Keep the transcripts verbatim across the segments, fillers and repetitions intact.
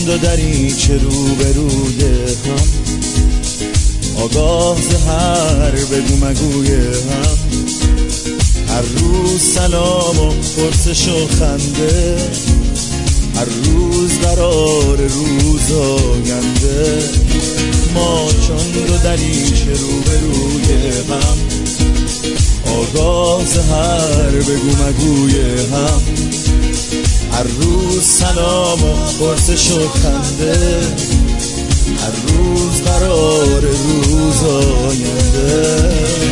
دو دریچه روبروی هم، آگاه ز هر بگو مگوی هم، هر روز سلام و پرسش و خنده، هر روز قرار روز آینده. ما چون دو دریچه روبروی هم، آگاه ز هر بگو مگوی هم، هر روز سلام و پرسش و خنده، هر روز قرار روز آینده.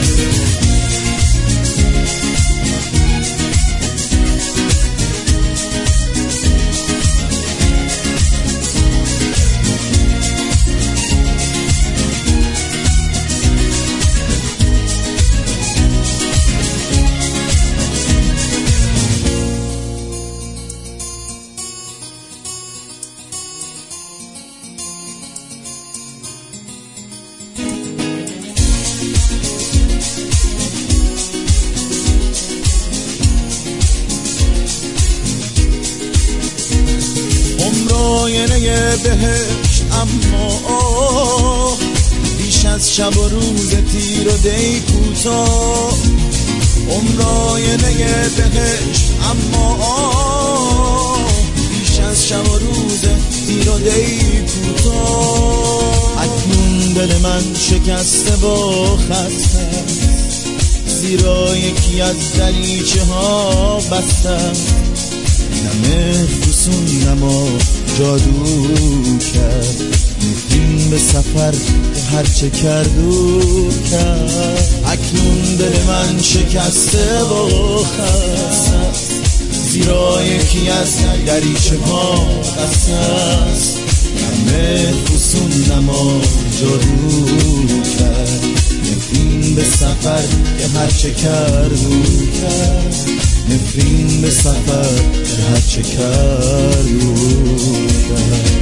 آینه بهشت اما بیش از شب و روز تیر و دی کوتاه، عمر آینه بهشت اما بیش از شب و روز تیر و دی کوتاه. اکنون دل من شکسته با خط است، زیرا یکی از دریچه ها بسته است، نمه فسون نما جادو کرد، این به سفر هرچه کردو کرد. اکنون دل من شکسته با خست، زیرا یکی از دریچه ها بسته است، نمه فسون نما جادو کرد، این به سفر هرچه کردو کرد، نفرین به سفر هرچه کردو کرد.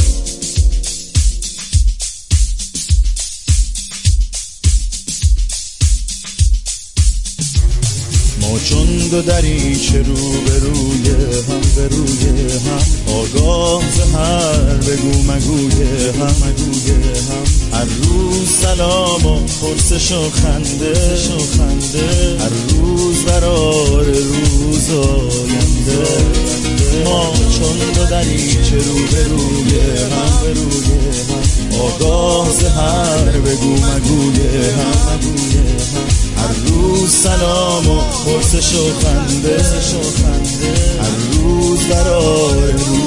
ما چون دو دریچه روبروی هم، بروی هم، آگاه ز هر بگو مگوی هم، مگوی هم، هر روز سلام و پرسش و خنده، شو خنده، هر روز قرار روز آینده. ما چون دو دریچه روبروی هم، بروی هم، آگاه ز هر بگو مگوی هم، مگوی هم، هر روز سلام و پرسش و خنده، هر روز قرار